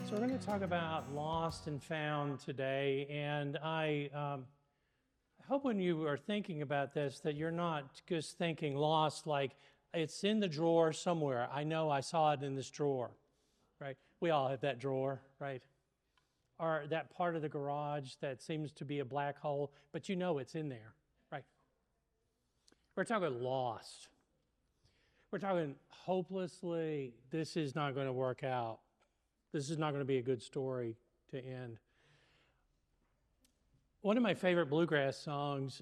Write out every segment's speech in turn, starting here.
So we're going to talk about lost and found today, and I hope when you are thinking about this that you're not just thinking lost like it's in the drawer somewhere. I know I saw it in this drawer, right? We all have that drawer, right? Or that part of the garage that seems to be a black hole, but you know it's in there, right? We're talking lost. We're talking hopelessly, this is not going to work out. This is not going to be a good story to end. One of my favorite bluegrass songs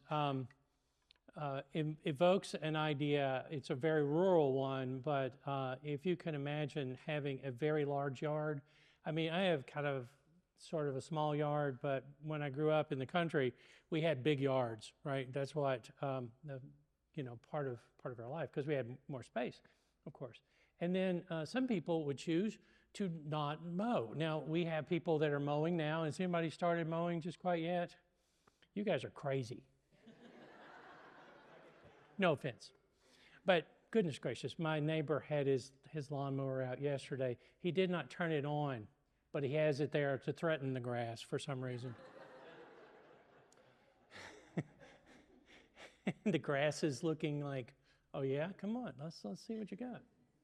evokes an idea. It's a very rural one, but if you can imagine having a very large yard. I mean, I have sort of a small yard, but when I grew up in the country, we had big yards, right? That's what part of our life, because we had more space, of course. And then some people would choose to not mow. Now, we have people that are mowing now. Has anybody started mowing just quite yet? You guys are crazy. No offense. But goodness gracious, my neighbor had his lawnmower out yesterday. He did not turn it on, but he has it there to threaten the grass for some reason. And the grass is looking like, oh yeah, come on, let's see what you got.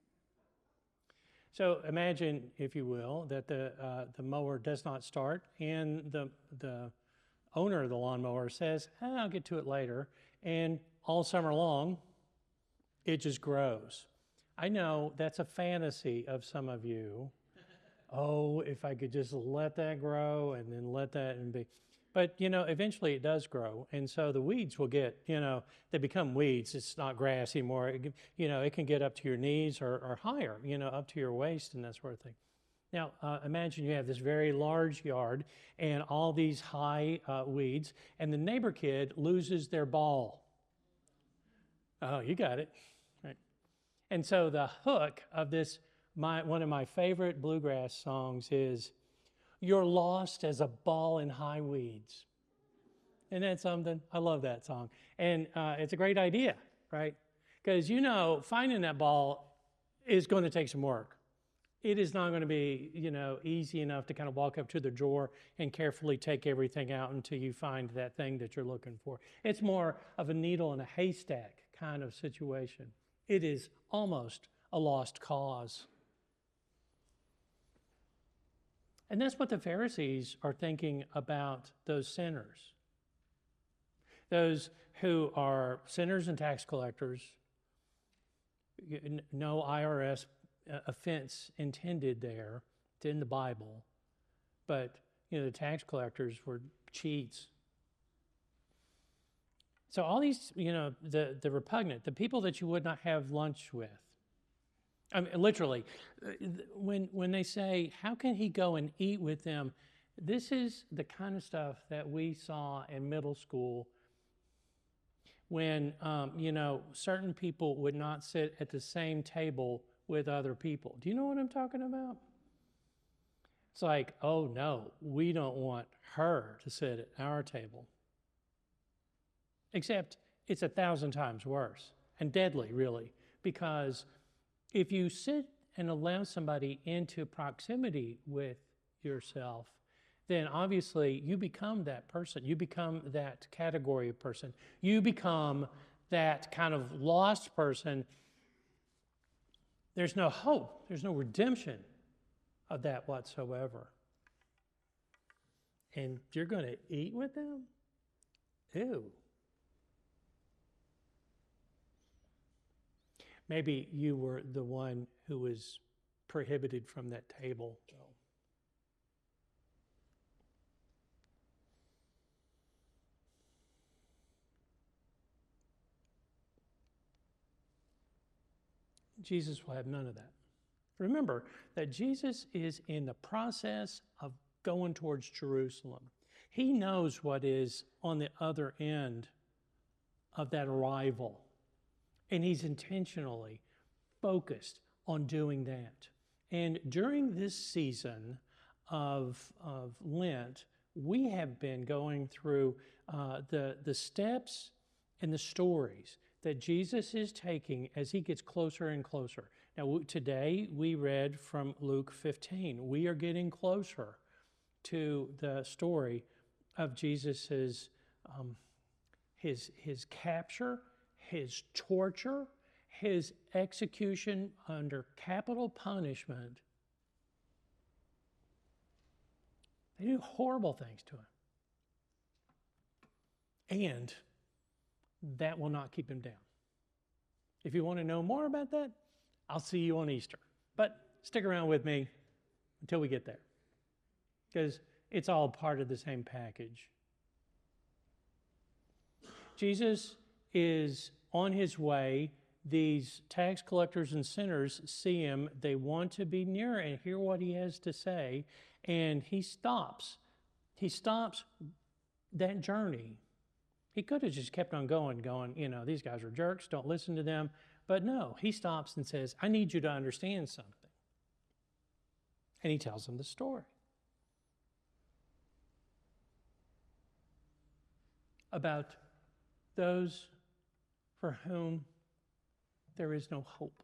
So imagine, if you will, that the mower does not start, and the owner of the lawnmower says, I'll get to it later, and all summer long, it just grows. I know that's a fantasy of some of you. Oh, if I could just let that grow and then let that and be. But, eventually it does grow. And so the weeds will get, they become weeds. It's not grass anymore. It can get up to your knees or higher, up to your waist and that sort of thing. Now, imagine you have this very large yard and all these high weeds, and the neighbor kid loses their ball. Oh, you got it. Right. And so the hook of this, one of my favorite bluegrass songs is, "You're lost as a ball in high weeds." Isn't that something? I love that song. And it's a great idea, right? Because finding that ball is going to take some work. It is not going to be, easy enough to kind of walk up to the drawer and carefully take everything out until you find that thing that you're looking for. It's more of a needle in a haystack kind of situation. It is almost a lost cause. And that's what the Pharisees are thinking about those sinners. Those who are sinners and tax collectors, no IRS offense intended there. It's in the Bible. But, the tax collectors were cheats. So all these, the repugnant, the people that you would not have lunch with. I mean, literally, when they say, how can he go and eat with them? This is the kind of stuff that we saw in middle school when, certain people would not sit at the same table with other people. Do you know what I'm talking about? It's like, oh no, we don't want her to sit at our table. Except it's 1,000 times worse and deadly, really, because if you sit and allow somebody into proximity with yourself, then obviously you become that person. You become that category of person. You become that kind of lost person. There's no hope. There's no redemption of that whatsoever. And you're going to eat with them? Ew. Maybe you were the one who was prohibited from that table. Jesus will have none of that. Remember that Jesus is in the process of going towards Jerusalem. He knows what is on the other end of that arrival. And he's intentionally focused on doing that. And during this season of Lent, we have been going through the steps and the stories that Jesus is taking as he gets closer and closer. Now, today we read from Luke 15. We are getting closer to the story of Jesus's his capture, his torture, his execution under capital punishment. They do horrible things to him. And that will not keep him down. If you want to know more about that, I'll see you on Easter. But stick around with me until we get there, because it's all part of the same package. Jesus is on his way. These tax collectors and sinners see him. They want to be near and hear what he has to say. And he stops. He stops that journey. He could have just kept on going, these guys are jerks, don't listen to them. But no, he stops and says, I need you to understand something. And he tells them the story about those for whom there is no hope.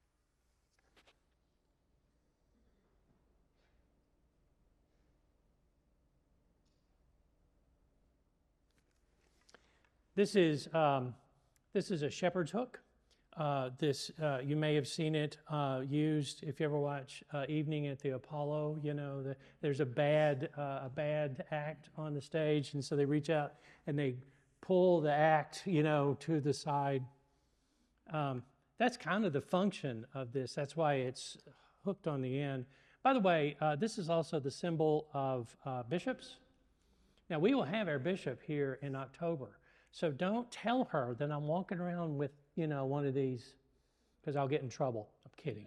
This is a shepherd's hook. You may have seen it used if you ever watch Evening at the Apollo. There's a bad act on the stage, and so they reach out and they pull the act, to the side. That's kind of the function of this. That's why it's hooked on the end. By the way, this is also the symbol of bishops. Now, we will have our bishop here in October. So don't tell her that I'm walking around with, one of these, because I'll get in trouble. I'm kidding.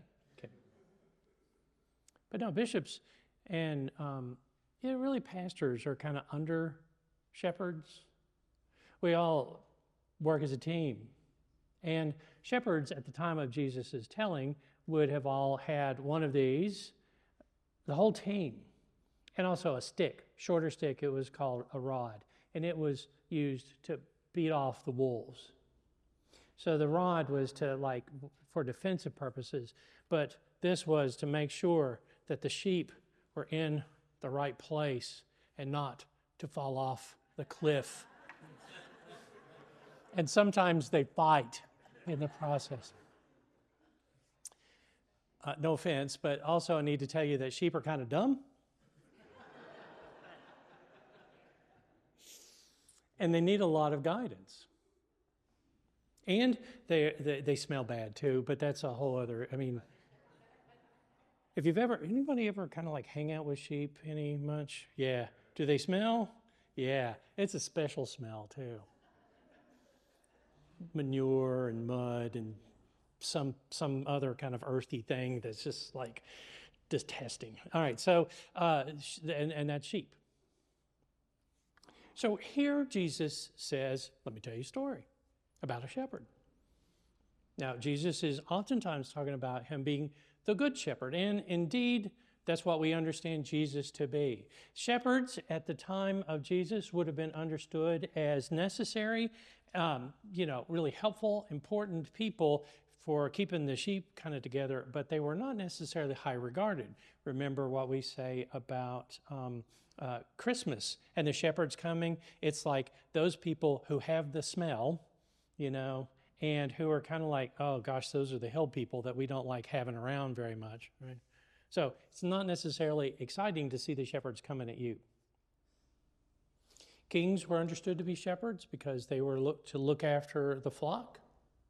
But no, bishops and really pastors are kind of under shepherds. We all work as a team. And shepherds at the time of Jesus' telling would have all had one of these, the whole team, and also a stick, shorter stick. It was called a rod, and it was used to beat off the wolves. So the rod was for defensive purposes, but this was to make sure that the sheep were in the right place and not to fall off the cliff. And sometimes they fight in the process. No offense, but also I need to tell you that sheep are kind of dumb. And they need a lot of guidance. And they smell bad too, but that's a whole other, if anybody ever kind of hang out with sheep any much? Yeah. Do they smell? Yeah. It's a special smell too. Manure and mud and some other kind of earthy thing that's just disgusting. All right, so, and that's sheep. So here Jesus says, let me tell you a story about a shepherd. Now, Jesus is oftentimes talking about him being the good shepherd, and indeed, that's what we understand Jesus to be. Shepherds at the time of Jesus would have been understood as necessary, really helpful, important people for keeping the sheep kind of together, but they were not necessarily high regarded. Remember what we say about Christmas and the shepherds coming. It's like those people who have the smell, and who are kind of oh gosh, those are the hill people that we don't like having around very much, right? So it's not necessarily exciting to see the shepherds coming at you. Kings were understood to be shepherds because they were to look after the flock.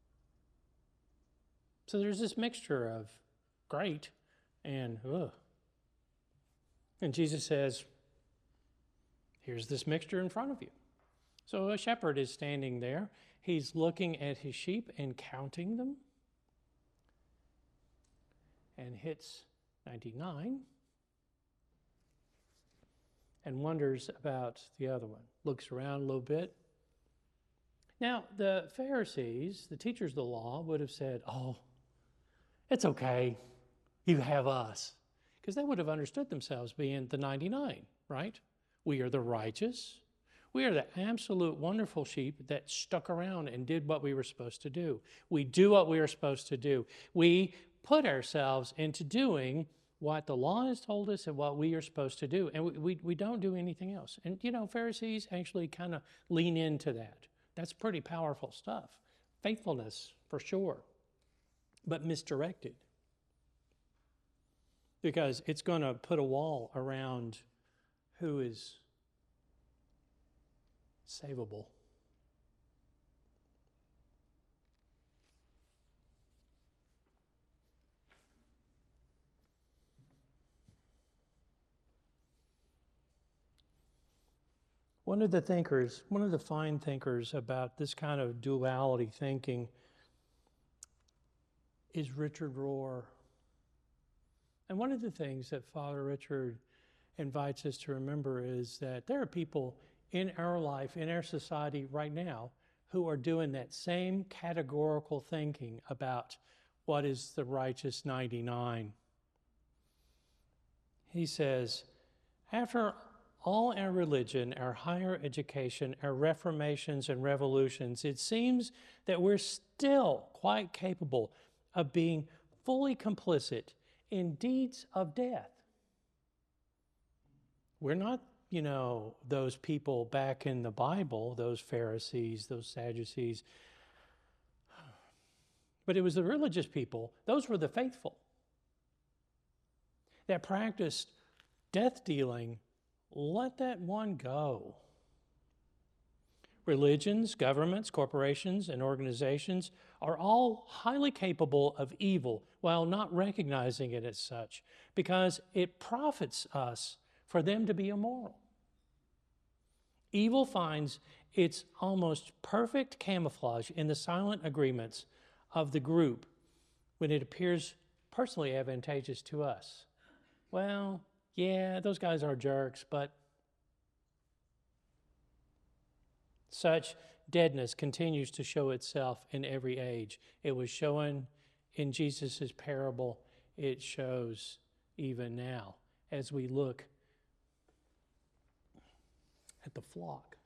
So there's this mixture of great and ugh. And Jesus says, here's this mixture in front of you. So a shepherd is standing there. He's looking at his sheep and counting them, and hits 99 and wonders about the other one. Looks around a little bit. Now, the Pharisees, the teachers of the law, would have said, oh, it's okay. You have us. Because they would have understood themselves being the 99, right? We are the righteous. We are the absolute wonderful sheep that stuck around and did what we were supposed to do. We do what we are supposed to do. We put ourselves into doing what the law has told us and what we are supposed to do. And we don't do anything else. And, Pharisees actually kind of lean into that. That's pretty powerful stuff. Faithfulness, for sure, but misdirected. Because it's going to put a wall around who is savable. One of the fine thinkers about this kind of duality thinking is Richard Rohr. And one of the things that Father Richard invites us to remember is that there are people in our life, in our society right now, who are doing that same categorical thinking about what is the righteous 99. He says, after all our religion, our higher education, our reformations and revolutions, it seems that we're still quite capable of being fully complicit in deeds of death. We're not, those people back in the Bible, those Pharisees, those Sadducees. But it was the religious people, those were the faithful, that practiced death dealing. Let that one go. Religions, governments, corporations, and organizations are all highly capable of evil while not recognizing it as such, because it profits us for them to be immoral. Evil finds its almost perfect camouflage in the silent agreements of the group when it appears personally advantageous to us. Well, yeah, those guys are jerks, but such deadness continues to show itself in every age. It was shown in Jesus' parable. It shows even now as we look at the flock.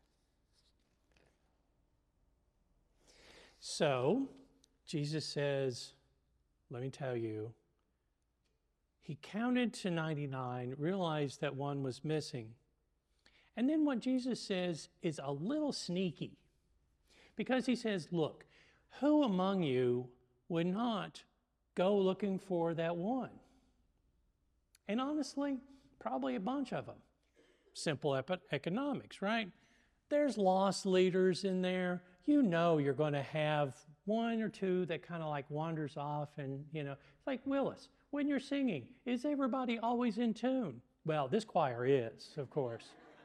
So, Jesus says, let me tell you, he counted to 99, realized that one was missing. And then what Jesus says is a little sneaky, because he says, look, who among you would not go looking for that one? And honestly, probably a bunch of them. Simple economics, right? There's lost leaders in there. You're going to have one or two that kind of like wanders off and, like Willis. When you're singing, is everybody always in tune? Well, this choir is, of course.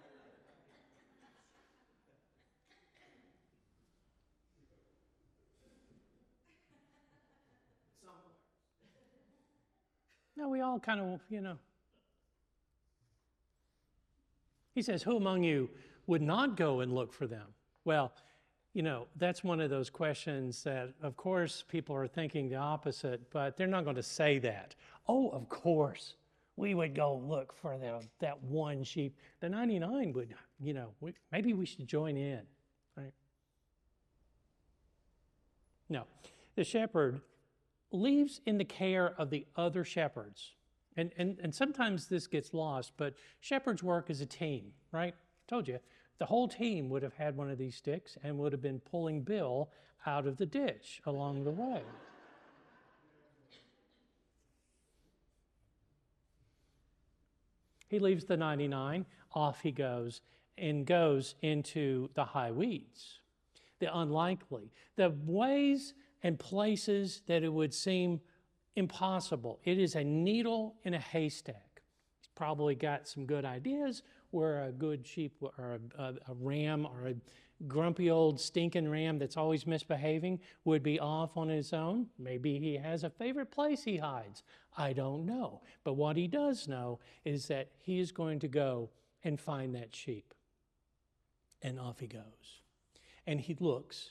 No, we all kind of, He says, who among you would not go and look for them? Well, that's one of those questions that, of course, people are thinking the opposite, but they're not going to say that. Oh, of course, we would go look for that one sheep. The 99 would, maybe we should join in, right? No, the shepherd leaves in the care of the other shepherds. And sometimes this gets lost, but shepherds work as a team, right? Told you, the whole team would have had one of these sticks and would have been pulling Bill out of the ditch along the way. He leaves the 99, off he goes, and goes into the high weeds, the unlikely, the ways and places that it would seem impossible. It is a needle in a haystack. He's probably got some good ideas where a good sheep or a ram or a grumpy old stinking ram that's always misbehaving would be off on his own. Maybe he has a favorite place he hides. I don't know. But what he does know is that he is going to go and find that sheep. And off he goes. And he looks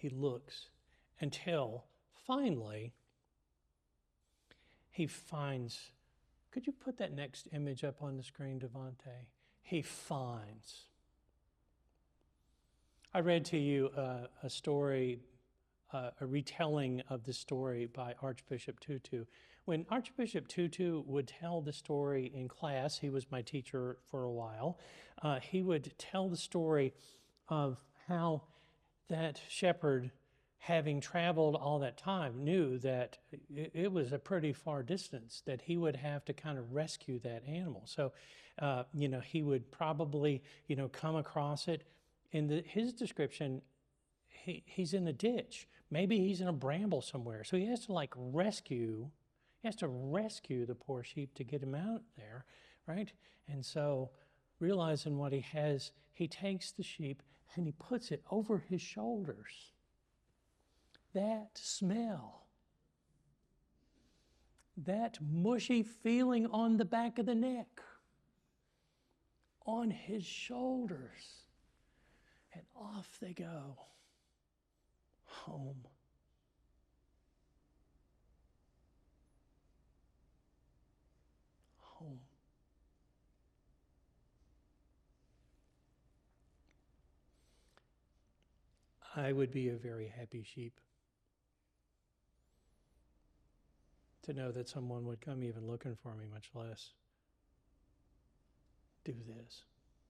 until finally he finds, could you put that next image up on the screen, Devante? He finds I read to you a story, a retelling of the story by Archbishop Tutu. When Archbishop Tutu would tell the story in class, he was my teacher for a while, he would tell the story of how that shepherd, having traveled all that time, knew that it was a pretty far distance that he would have to kind of rescue that animal. So, he would probably, come across it. In his description, he's in a ditch. Maybe he's in a bramble somewhere. So he has to rescue the poor sheep to get him out there, right? And so realizing what he has, he takes the sheep and he puts it over his shoulders. That smell, that mushy feeling on the back of the neck, on his shoulders, and off they go home. Home. I would be a very happy sheep to know that someone would come even looking for me, much less do this.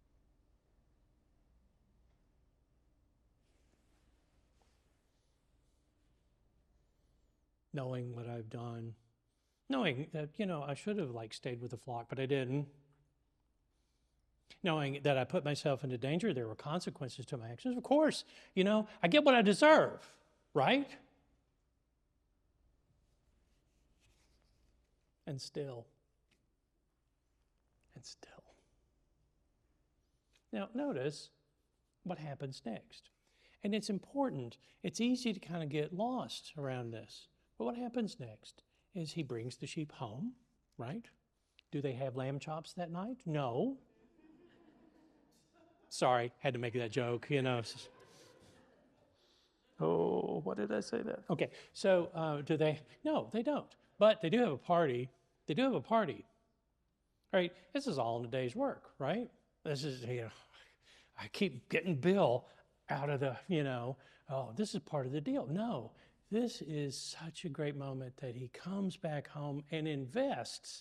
Knowing what I've done, knowing that, I should have stayed with the flock, but I didn't. Knowing that I put myself into danger, there were consequences to my actions. Of course, I get what I deserve, right? And still. Now, notice what happens next. And it's important. It's easy to kind of get lost around this. But what happens next is he brings the sheep home, right? Do they have lamb chops that night? No. Sorry, had to make that joke, Oh, what did I say that? Okay, so do they? No, they don't. But they do have a party. Right? This is all in a day's work, right? This is, I keep getting Bill out of the, this is part of the deal. No, this is such a great moment that he comes back home and invests.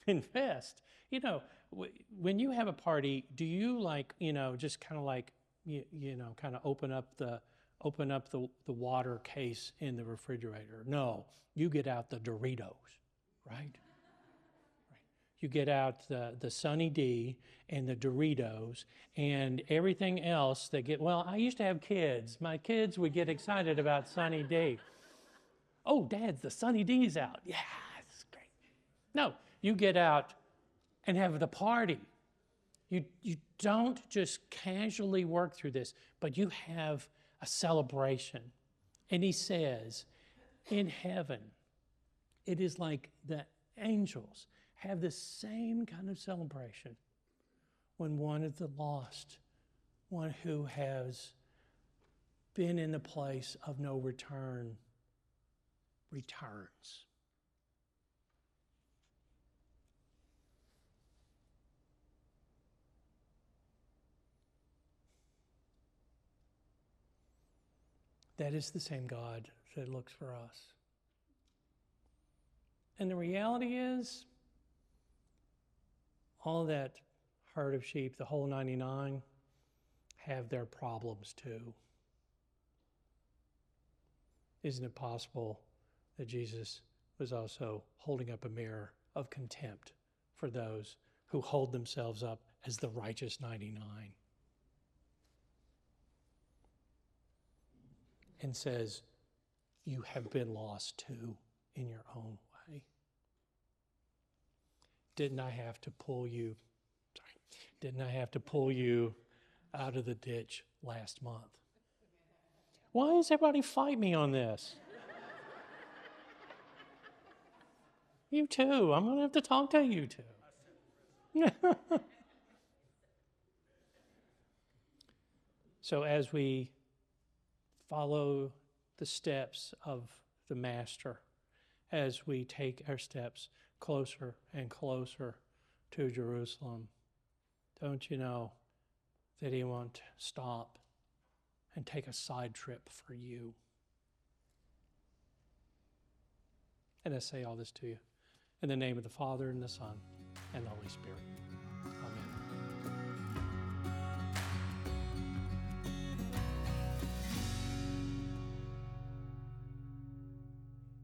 When you have a party, do you just kind of kind of open up the water case in the refrigerator? No, you get out the Doritos, right? You get out the Sunny D and the Doritos and everything else that I used to have kids. My kids would get excited about Sunny D. Oh, Dad, the Sunny D's out. Yeah, it's great. No, you get out and have the party. You don't just casually work through this, but you have a celebration. And he says, in heaven, it is like the angels have the same kind of celebration when one of the lost, one who has been in the place of no return, returns. That is the same God that looks for us. And the reality is, all that herd of sheep, the whole 99, have their problems too. Isn't it possible that Jesus was also holding up a mirror of contempt for those who hold themselves up as the righteous 99? And says, you have been lost too in your own way. Didn't I have to pull you out of the ditch last month? Why does everybody fight me on this? You too. I'm going to have to talk to you too. So as we follow the steps of the Master, as we take our steps closer and closer to Jerusalem, don't you know that he won't stop and take a side trip for you. And I say all this to you in the name of the Father, and the Son, and the Holy Spirit.